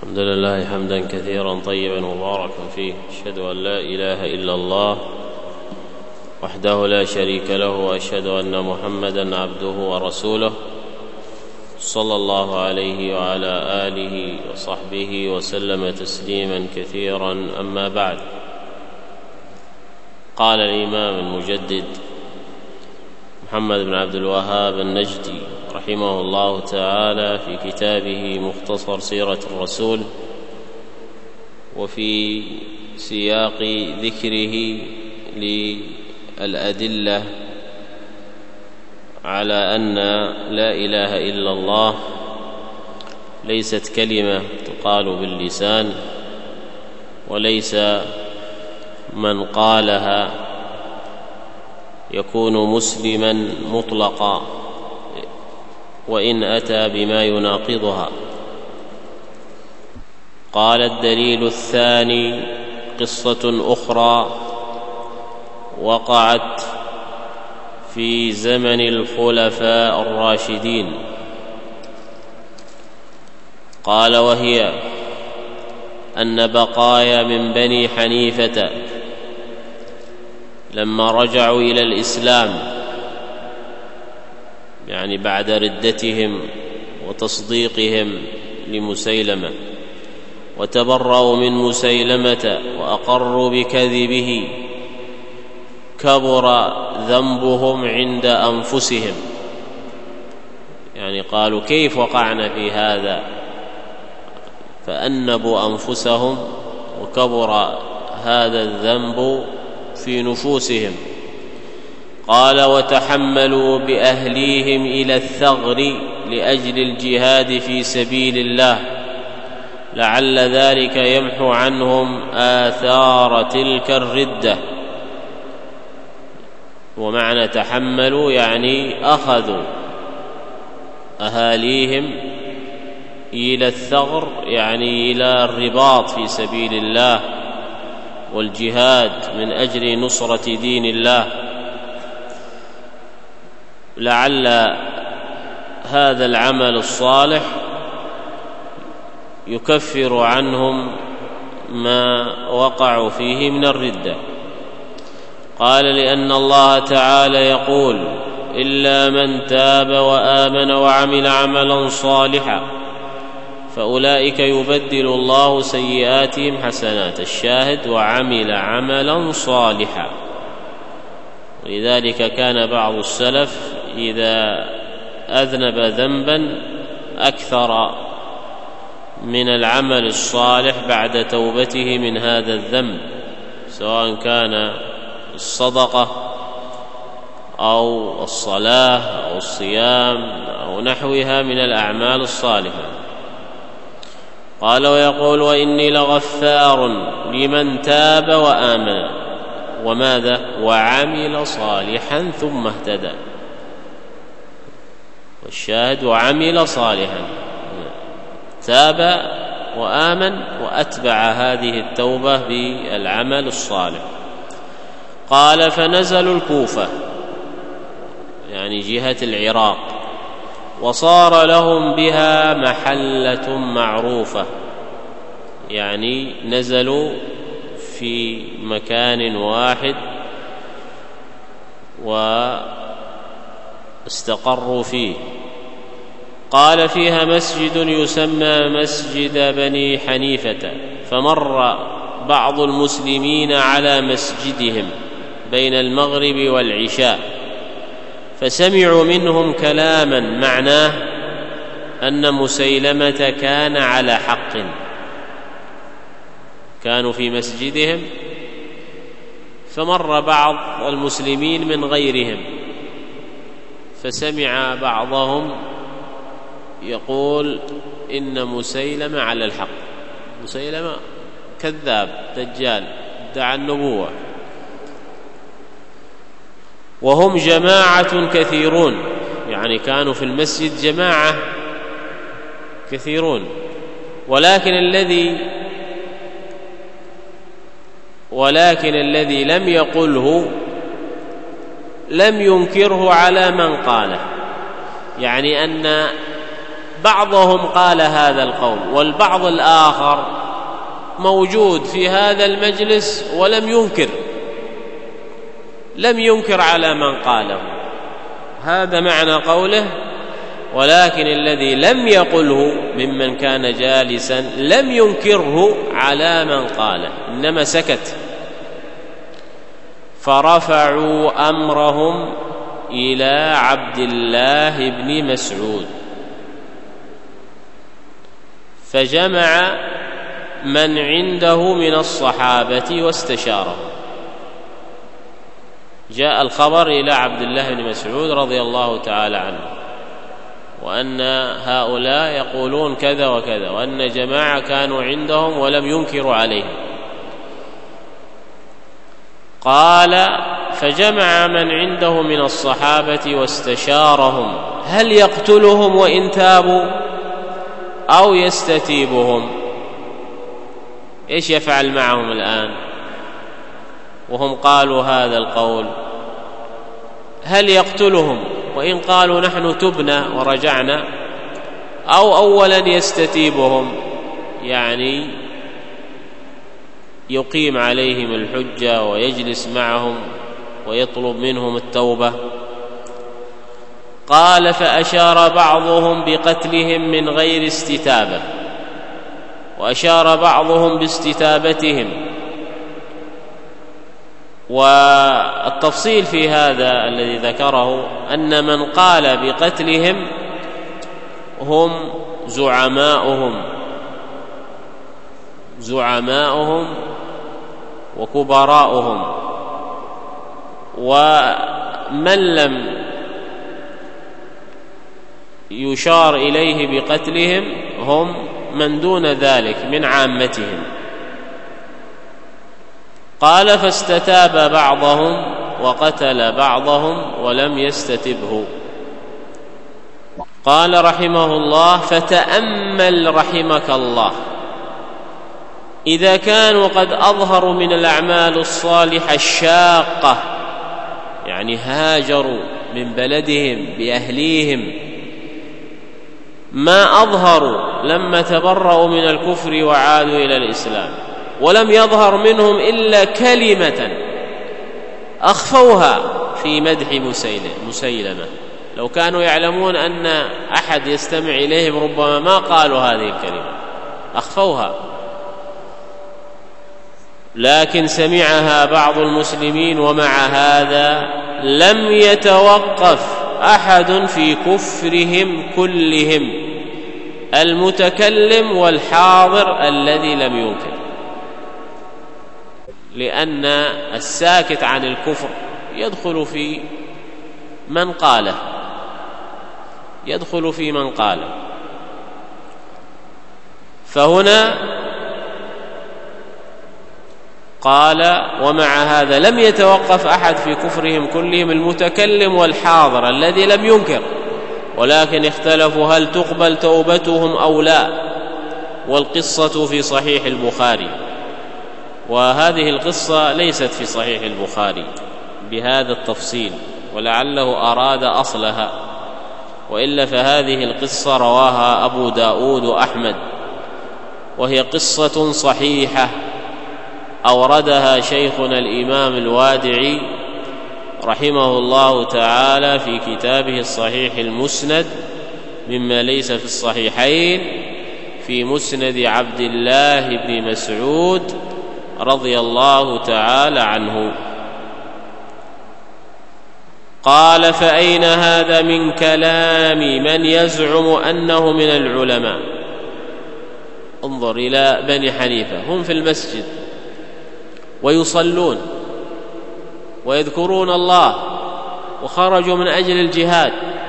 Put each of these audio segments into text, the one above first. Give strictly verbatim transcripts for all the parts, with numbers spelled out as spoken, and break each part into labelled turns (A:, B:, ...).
A: الحمد لله حمدا كثيرا طيبا مباركا فيه، أشهد أن لا إله إلا الله وحده لا شريك له، وأشهد أن محمدا عبده ورسوله صلى الله عليه وعلى آله وصحبه وسلم تسليما كثيرا. أما بعد، قال الإمام المجدد محمد بن عبد الوهاب النجدي رحمه الله تعالى في كتابه مختصر سيرة الرسول، وفي سياق ذكره للأدلة على أن لا إله إلا الله ليست كلمة تقال باللسان، وليس من قالها يكون مسلما مطلقا وإن أتى بما يناقضها. قال: الدليل الثاني قصة أخرى وقعت في زمن الخلفاء الراشدين. قال: وهي أن بقايا من بني حنيفة لما رجعوا إلى الإسلام، يعني بعد ردتهم وتصديقهم لمسيلمة، وتبرأوا من مسيلمة وأقروا بكذبه، كبر ذنبهم عند أنفسهم، يعني قالوا: كيف وقعنا في هذا؟ فأنبوا أنفسهم وكبر هذا الذنب في نفوسهم. قال: وتحملوا بأهليهم إلى الثغر لأجل الجهاد في سبيل الله، لعل ذلك يمحو عنهم آثار تلك الردة. ومعنى تحملوا يعني أخذوا أهاليهم إلى الثغر، يعني إلى الرباط في سبيل الله والجهاد من أجل نصرة دين الله، لعل هذا العمل الصالح يكفر عنهم ما وقعوا فيه من الردة. قال: لأن الله تعالى يقول: إلا من تاب وآمن وعمل عملا صالحا فأولئك يبدل الله سيئاتهم حسنات. الشاهد: وعمل عملا صالحا. ولذلك كان بعض السلف إذا أذنب ذنبا أكثر من العمل الصالح بعد توبته من هذا الذنب، سواء كان الصدقة أو الصلاة أو الصيام أو نحوها من الأعمال الصالحة. قال: ويقول: وإني لغفار لمن تاب وآمن وماذا؟ وعمل صالحا ثم اهتدى. والشاهد: وعمل صالحا، تاب وآمن وأتبع هذه التوبة بالعمل الصالح. قال: فنزلوا الكوفة، يعني جهة العراق، وصار لهم بها محلة معروفة، يعني نزلوا في مكان واحد واستقروا فيه. قال: فيها مسجد يسمى مسجد بني حنيفة، فمر بعض المسلمين على مسجدهم بين المغرب والعشاء، فسمعوا منهم كلاما معناه أن مسيلمة كان على حق. كانوا في مسجدهم فمر بعض المسلمين من غيرهم، فسمع بعضهم يقول: إن مسيلمة على الحق، مسيلمة كذاب دجال ادعى النبوة، وهم جماعة كثيرون، يعني كانوا في المسجد جماعة كثيرون، ولكن الذي ولكن الذي لم يقله لم ينكره على من قاله، يعني أن بعضهم قال هذا القول، والبعض الآخر موجود في هذا المجلس ولم ينكر لم ينكر على من قاله. هذا معنى قوله: ولكن الذي لم يقله ممن كان جالسا لم ينكره على من قاله، إنما سكت. فرفعوا أمرهم إلى عبد الله بن مسعود، فجمع من عنده من الصحابة واستشاره. جاء الخبر إلى عبد الله بن مسعود رضي الله تعالى عنه، وأن هؤلاء يقولون كذا وكذا، وأن جماعة كانوا عندهم ولم ينكروا عليهم. قال: فجمع من عنده من الصحابة واستشارهم هل يقتلهم وإن تابوا أو يستتيبهم؟ إيش يفعل معهم الآن وهم قالوا هذا القول؟ هل يقتلهم وإن قالوا نحن تبنا ورجعنا، أو أولا يستتيبهم، يعني يقيم عليهم الحجة ويجلس معهم ويطلب منهم التوبة؟ قال: فأشار بعضهم بقتلهم من غير استتابة، وأشار بعضهم باستتابتهم. والتفصيل في هذا الذي ذكره أن من قال بقتلهم هم زعماؤهم زعماؤهم وكبراؤهم، ومن لم يشار إليه بقتلهم هم من دون ذلك من عامتهم. قال: فاستتاب بعضهم وقتل بعضهم ولم يستتبه. قال رحمه الله: فتأمل رحمك الله إذا كانوا قد أظهروا من الأعمال الصالحة الشاقة، يعني هاجروا من بلدهم بأهليهم، ما أظهروا لما تبرؤوا من الكفر وعادوا إلى الإسلام، ولم يظهر منهم إلا كلمة أخفوها في مدح مسيلمة. لو كانوا يعلمون أن أحد يستمع إليهم ربما ما قالوا هذه الكلمة، أخفوها، لكن سمعها بعض المسلمين، ومع هذا لم يتوقف أحد في كفرهم كلهم، المتكلم والحاضر الذي لم ينكر، لأن الساكت عن الكفر يدخل في من قاله يدخل في من قاله. فهنا قال: ومع هذا لم يتوقف أحد في كفرهم كلهم، المتكلم والحاضر الذي لم ينكر، ولكن اختلفوا هل تقبل توبتهم أو لا. والقصة في صحيح البخاري، وهذه القصة ليست في صحيح البخاري بهذا التفصيل، ولعله أراد أصلها، وإلا فهذه القصة رواها أبو داود وأحمد، وهي قصة صحيحة أوردها شيخنا الإمام الوادعي رحمه الله تعالى في كتابه الصحيح المسند، مما ليس في الصحيحين، في مسند عبد الله بن مسعود رضي الله تعالى عنه. قال: فأين هذا من كلام من يزعم أنه من العلماء؟ انظر إلى بني حنيفة، هم في المسجد ويصلون ويذكرون الله وخرجوا من أجل الجهاد،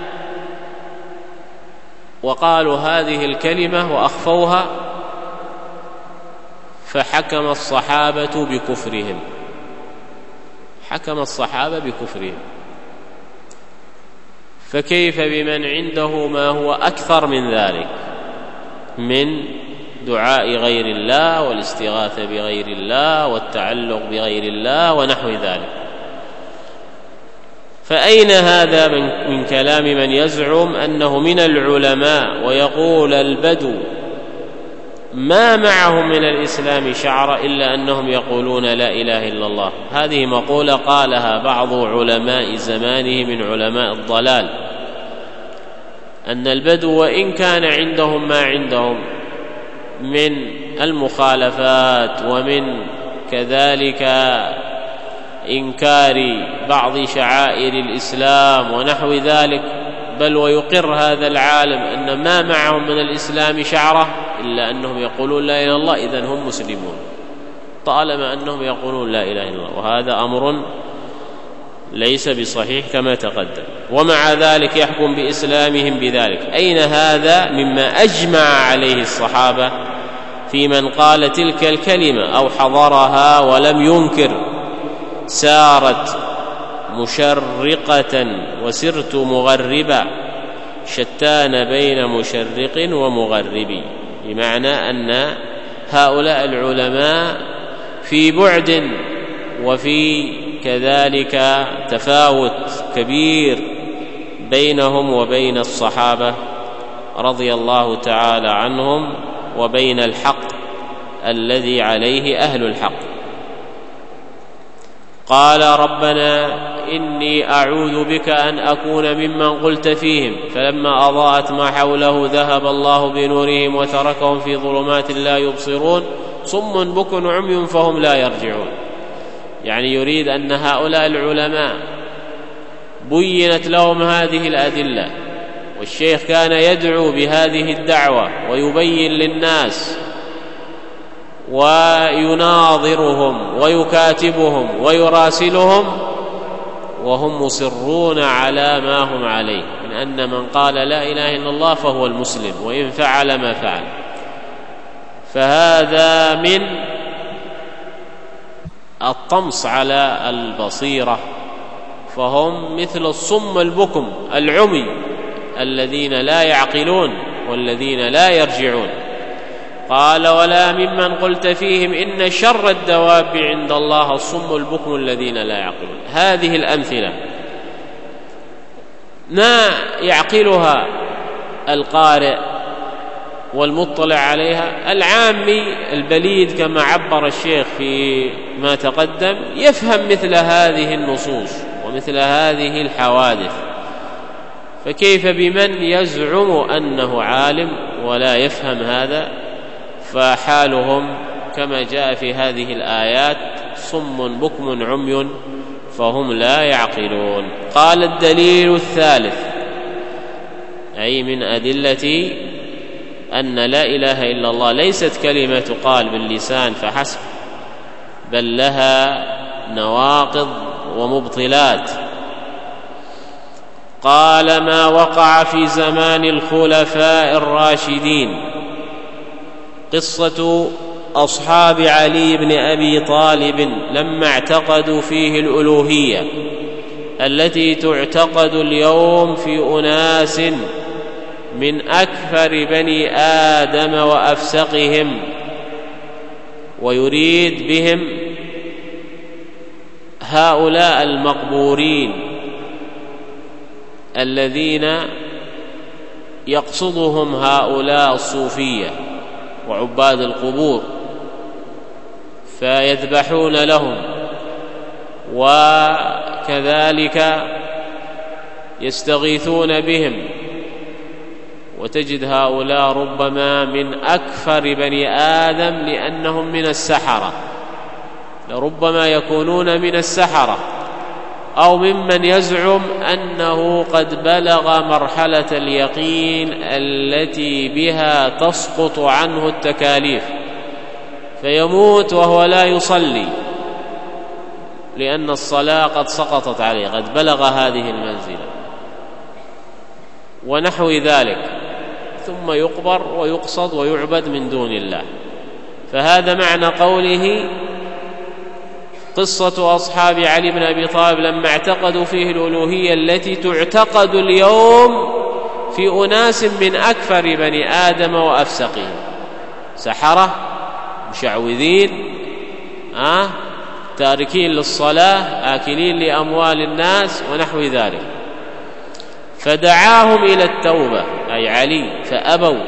A: وقالوا هذه الكلمة وأخفوها، فحكم الصحابة بكفرهم حكم الصحابة بكفرهم فكيف بمن عنده ما هو أكثر من ذلك من دعاء غير الله والاستغاثة بغير الله والتعلق بغير الله ونحو ذلك؟ فأين هذا من كلام من يزعم أنه من العلماء ويقول البدو ما معهم من الإسلام شعرة إلا أنهم يقولون لا إله إلا الله؟ هذه مقولة قالها بعض علماء زمانه من علماء الضلال، أن البدو وإن كان عندهم ما عندهم من المخالفات ومن كذلك إنكار بعض شعائر الإسلام ونحو ذلك، بل ويقر هذا العالم أن ما معهم من الإسلام شعرة إلا أنهم يقولون لا إله إلا الله، إذن هم مسلمون طالما أنهم يقولون لا إله إلا الله، وهذا أمر ليس بصحيح كما تقدم. ومع ذلك يحكم بإسلامهم بذلك. أين هذا مما أجمع عليه الصحابة في من قال تلك الكلمة أو حضرها ولم ينكر؟ سارت مشرقة وسرت مغربا، شتان بين مشرق ومغرب، بمعنى أن هؤلاء العلماء في بعد وفي كذلك تفاوت كبير بينهم وبين الصحابة رضي الله تعالى عنهم وبين الحق الذي عليه أهل الحق. قال ربنا إني أعوذ بك أن أكون ممن قلت فيهم فلما أضاءت ما حوله ذهب الله بنورهم وتركهم في ظلمات لا يبصرون صم بكم عمي فهم لا يرجعون. يعني يريد أن هؤلاء العلماء بينت لهم هذه الأدلة، والشيخ كان يدعو بهذه الدعوة ويبين للناس ويناظرهم ويكاتبهم ويراسلهم وهم مصرون على ما هم عليه من أن من قال لا إله إلا الله فهو المسلم وإن فعل ما فعل. فهذا من الطمس على البصيرة، فهم مثل الصم البكم العمي الذين لا يعقلون والذين لا يرجعون. قال ولا ممن قلت فيهم إن شر الدواب عند الله الصم البكم الذين لا يعقلون. هذه الأمثلة ما يعقلها القارئ والمطلع عليها، العامي البليد كما عبر الشيخ في ما تقدم يفهم مثل هذه النصوص ومثل هذه الحوادث، فكيف بمن يزعم أنه عالم ولا يفهم هذا؟ فحالهم كما جاء في هذه الآيات صم بكم عمي فهم لا يعقلون. قال الدليل الثالث، أي من أدلة أن لا إله إلا الله ليست كلمة تقال باللسان فحسب، بل لها نواقض ومبطلات. قال ما وقع في زمان الخلفاء الراشدين قصة أصحاب علي بن أبي طالب لما اعتقدوا فيه الألوهية التي تعتقد اليوم في أناس من أكثر بني آدم وأفسقهم، ويريد بهم هؤلاء المقبورين الذين يقصدهم هؤلاء الصوفية وعباد القبور، فيذبحون لهم وكذلك يستغيثون بهم. وتجد هؤلاء ربما من أكثر بني آدم لأنهم من السحرة، لربما يكونون من السحرة أو ممن يزعم أنه قد بلغ مرحلة اليقين التي بها تسقط عنه التكاليف فيموت وهو لا يصلي لأن الصلاة قد سقطت عليه، قد بلغ هذه المنزلة ونحو ذلك، ثم يقبر ويقصد ويعبد من دون الله. فهذا معنى قوله قصة أصحاب علي بن أبي طالب لما اعتقدوا فيه الألوهية التي تعتقد اليوم في أناس من أكثر بني آدم وأفسقهم، سحرة مشعوذين، آه تاركين للصلاة، آكلين لأموال الناس ونحو ذلك. فدعاهم إلى التوبة أي علي فأبوا،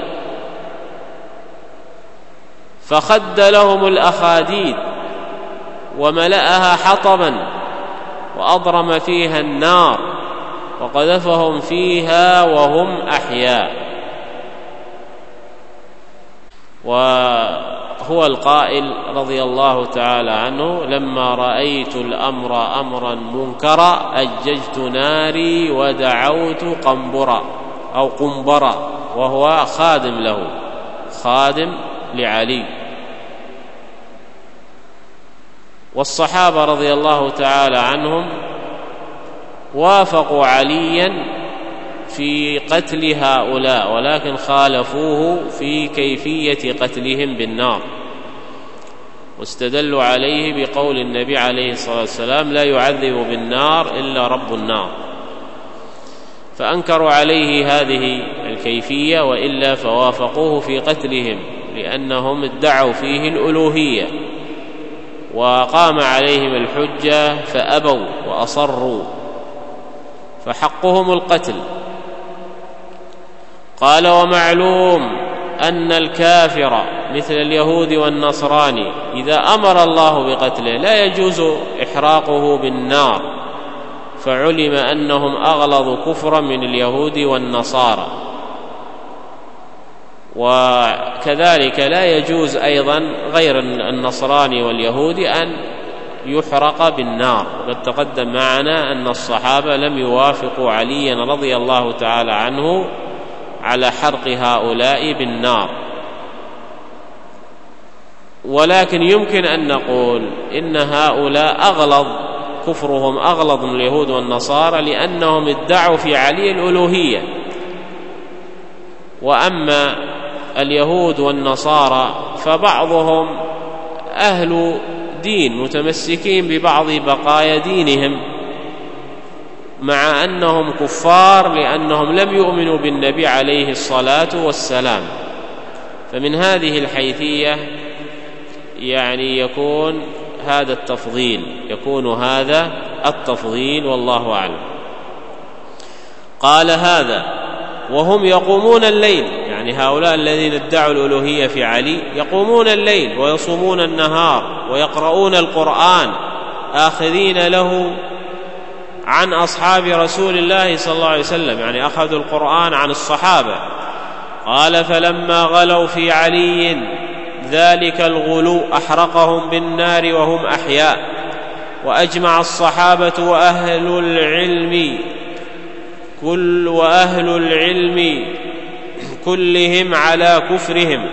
A: فخد لهم الأخاديد وملأها حطبا وأضرم فيها النار وقذفهم فيها وهم أحياء. وهو القائل رضي الله تعالى عنه: لما رأيت الأمر أمرا منكرا أججت ناري ودعوت قنبرا أو قنبرا، وهو خادم له، خادم لعلي. والصحابة رضي الله تعالى عنهم وافقوا عليا في قتل هؤلاء، ولكن خالفوه في كيفية قتلهم بالنار، واستدلوا عليه بقول النبي عليه الصلاة والسلام: لا يعذب بالنار إلا رب النار. فأنكروا عليه هذه الكيفية، وإلا فوافقوه في قتلهم، لأنهم ادعوا فيه الألوهية، وقام عليهم الحجة فأبوا وأصروا، فحقهم القتل. قال: ومعلوم أن الكافر مثل اليهود والنصراني إذا أمر الله بقتله لا يجوز إحراقه بالنار، فعلم أنهم أغلظ كفرا من اليهود والنصارى. وكذلك لا يجوز أيضا غير النصراني واليهودي أن يحرق بالنار. وقد تقدم معنا أن الصحابة لم يوافقوا عليا رضي الله تعالى عنه على حرق هؤلاء بالنار. ولكن يمكن أن نقول إن هؤلاء أغلظ، كفرهم أغلظ من اليهود والنصارى، لأنهم ادعوا في علي الألوهية. وأما اليهود والنصارى فبعضهم أهل دين متمسكين ببعض بقايا دينهم، مع أنهم كفار لأنهم لم يؤمنوا بالنبي عليه الصلاة والسلام. فمن هذه الحيثية يعني يكون هذا التفضيل، يكون هذا التفضيل والله أعلم. قال: هذا وهم يقومون الليل، يعني هؤلاء الذين ادعوا الألوهية في علي يقومون الليل ويصومون النهار ويقرؤون القرآن آخذين له عن أصحاب رسول الله صلى الله عليه وسلم، يعني أخذوا القرآن عن الصحابة. قال: فلما غلوا في علي ذلك الغلو أحرقهم بالنار وهم أحياء، وأجمع الصحابة وأهل العلم كل وأهل العلم كلهم على كفرهم.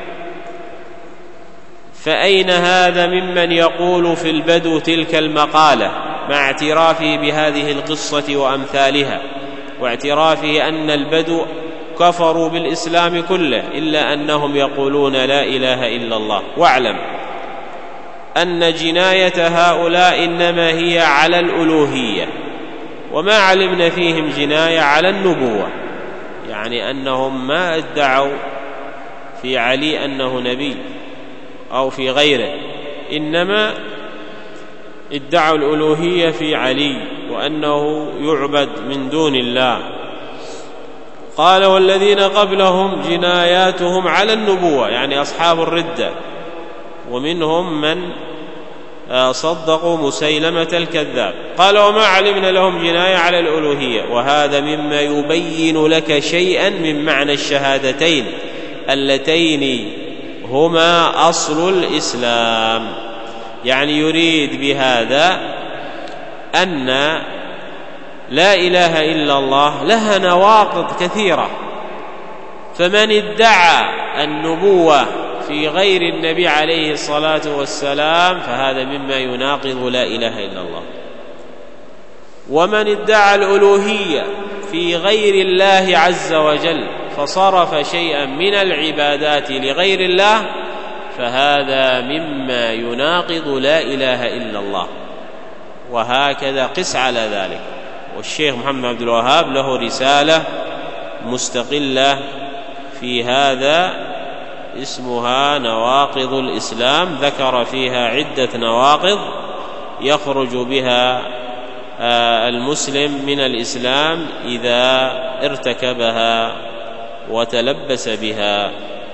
A: فأين هذا ممن يقول في البدو تلك المقالة مع اعترافه بهذه القصة وأمثالها، واعترافه أن البدو كفروا بالإسلام كله إلا أنهم يقولون لا إله إلا الله. واعلم أن جناية هؤلاء إنما هي على الألوهية، وما علمنا فيهم جناية على النبوة، يعني أنهم ما ادعوا في علي أنه نبي أو في غيره، إنما ادعوا الألوهية في علي وأنه يعبد من دون الله. قال: والذين قبلهم جناياتهم على النبوة، يعني أصحاب الردة، ومنهم من صدقوا مسيلمة الكذاب. قال: وما علمنا لهم جناية على الألوهية. وهذا مما يبين لك شيئا من معنى الشهادتين اللتين هما أصل الإسلام. يعني يريد بهذا أن لا إله إلا الله لها نواقض كثيرة، فمن ادعى النبوة في غير النبي عليه الصلاة والسلام فهذا مما يناقض لا إله إلا الله. ومن ادعى الألوهية في غير الله عز وجل فصرف شيئا من العبادات لغير الله فهذا مما يناقض لا إله إلا الله. وهكذا قس على ذلك. والشيخ محمد عبد الوهاب له رسالة مستقلة في هذا اسمها نواقض الإسلام، ذكر فيها عدة نواقض يخرج بها المسلم من الإسلام إذا ارتكبها وتلبس بها.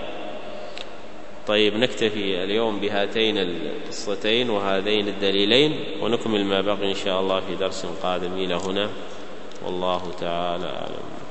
A: طيب، نكتفي اليوم بهاتين القصتين وهذين الدليلين، ونكمل ما بقي إن شاء الله في درس قادم. إلى هنا، والله تعالى أعلم.